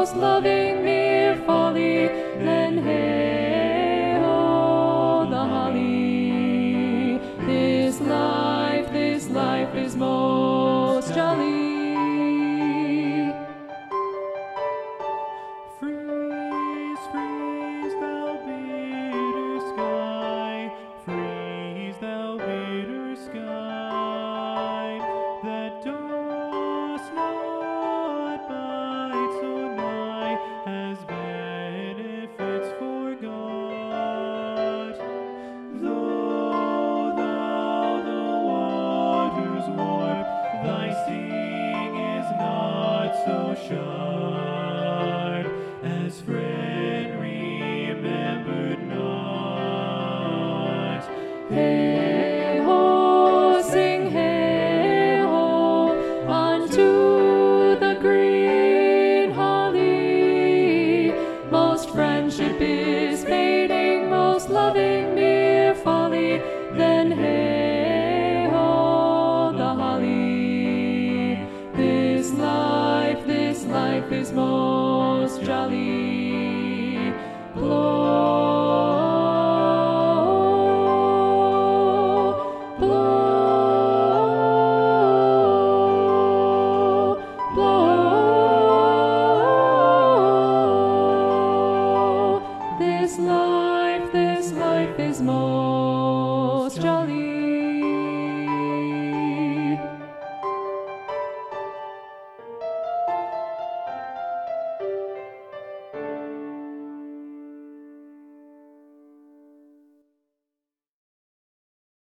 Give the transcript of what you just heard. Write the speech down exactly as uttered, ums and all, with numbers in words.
most loving mere folly, then hey ho the holly. This life, this life is most jolly. Freeze, freeze, thou bitter sky, freeze, thou bitter sky, that dost not bite so nigh, as benefits forgot. Though thou the waters warp, thy sting is not so sharp, as friend remembered not. Hey ho, sing hey ho, unto the green holly. Most friendship is fading, most loving mere folly, then hey ho the holly. This life, this life is most